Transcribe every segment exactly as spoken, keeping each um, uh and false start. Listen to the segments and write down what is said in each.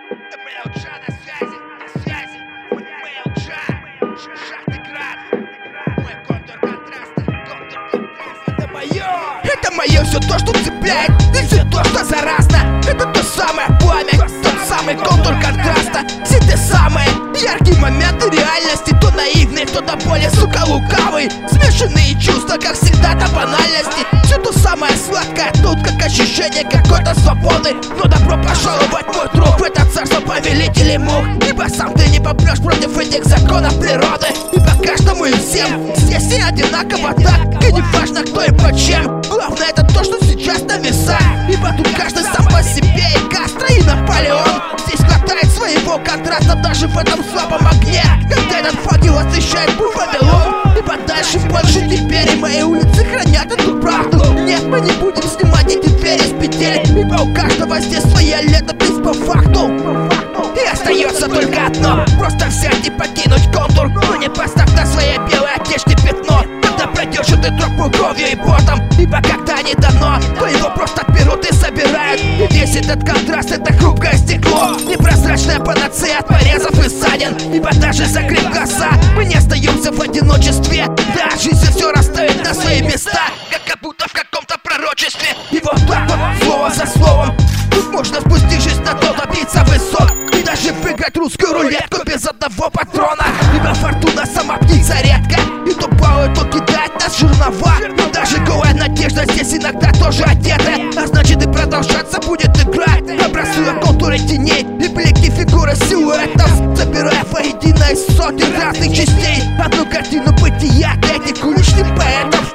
МЛДЖ на связи, на связи. МЛДЖ, Шахтеград. Мой контур контраста, контур контраста. Это мое, это мое все то, что цепляет, и все то, что заразно. Это то самое пламя, тот самый контур контраста. Все те самые яркие моменты реальности, то наивные, то до боли, сука, лукавый. Смешанные чувства, как всегда, до банальности. Все то самое сладкое тут, как ощущение какой-то свободы. Но добро пожаловать, мой друг, в это царство повелителей мух. Ибо сам ты не попрешь против этих законов природы. Ибо каждому и всем здесь все одинаково так. И не важно кто и почем. Главное это то, что сейчас на весах. Ибо тут каждый сам по себе, и Кастро, и Наполеон. Здесь хватает своего контраста даже в этом слабом огне. Когда этот факел освещает путь Вавилон. Ибо дальше больше теперь и мои улицы хранят эту правду. Нет, мы не будем снимать эти двери с петель. Ибо у каждого здесь своя летопись по факту. И остается только одно: просто взять и покинуть контур. Но не поставь на своей белой одежде пятно. Когда пройдешь эту тропу кровью и потом. Ибо когда не дано, то его просто берут и собирают. И весь этот контраст — это хрупкое стекло, непрозрачная панацея от порезов и ссадин. Ибо даже закрыв глаза, мы не остаемся в одиночестве. Да, жизнь все расставит на свои места, как будто в каком-то пророчестве. И вот так вот, слово за словом, тут можно спустить жизнь на то, добиться высот. И даже выиграть русскую рулетку без одного патрона. Ибо фортуна сама птица редко, и то плавает, то кидает нас жернова. Но даже голая надежда здесь иногда тоже одета. А значит и продолжаться будет игра, образуя контуры теней и блики фигуры силуэтов, собирая воедино из сотен разных частей одну картину бытия для этих уличных поэтов.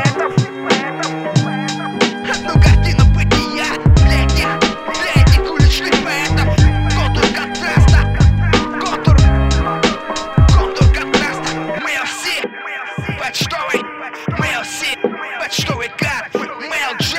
Одну картину бытия для этих, для этих уличных поэтов. Контур контраста, контур, контур контраста. МЛС, почтовый, МЛС, почтовый карт, МЛДЖ.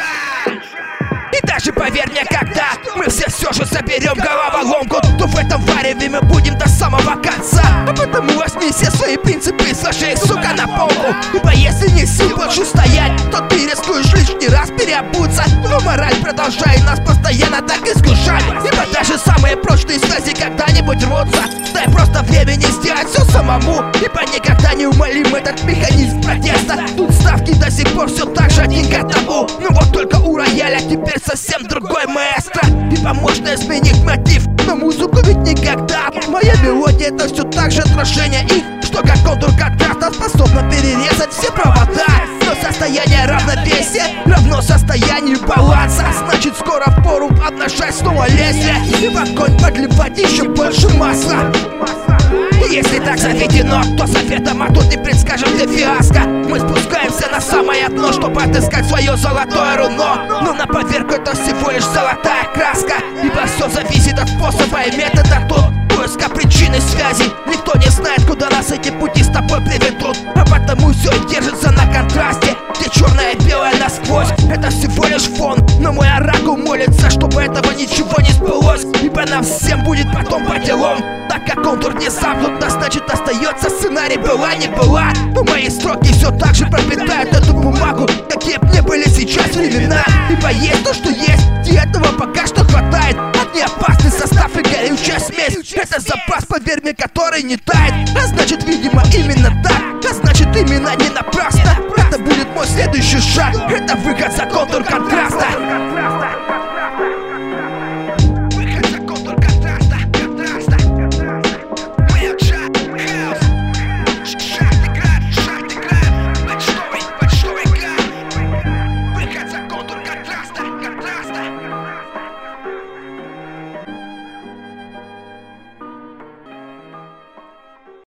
И даже поверь мне, когда мы все все же соберем головоломку, то в этом вареве мы будем до самого конца. А потому возьми все свои принципы и сложи их, сука, на полку. Ибо если не сил больше стоять, то ты рискуешь лишний раз переобуться. Но мораль продолжает нас постоянно так искушать. Ибо даже самые прочные связи когда-нибудь рвутся. Дай просто времени сделать все самому. Ибо никогда не умолим этот механизм протеста. Тут ставки до сих пор все так же один к одному. Ну вот только у рояля теперь совсем другой маэстро. Ибо можно изменить мотив, но музыку ведь никогда. Моя мелодия — это все так же отражение их, что как контур контраста способна перерезать все провода. Но состояние равновесия равно состоянию баланса. Значит скоро впору обнажать снова лезвие и в огонь подливать еще больше масла. Если так заведено, то советом а тут не предскажем для фиаско. Мы спускаемся на самое дно, чтобы отыскать свое золотое руно. Но на поверку это всего лишь золотая краска. Ибо все зависит от способа и метода тут поиска причины связи. Никто не знает, куда нас эти пути с тобой приведут. А потому все и держится на контрасте, где черное и белое насквозь. Это всего лишь фон, но мой оракул молится, чтобы этого ничего не сбылось. Ибо нам всем будет потом по делам. Так как контур не замкнут, а значит остается сценарий была не была. Но мои строки все так же пропитают эту бумагу, какие б не были сейчас времена. Ибо есть то, что есть, и этого пока что хватает. Одни опасный состав и горючая смесь. Это запас, поверь мне, который не тает. А значит, видимо, именно так. А значит, именно не напрасно. Это будет мой следующий шаг. Это выход за контур контраста.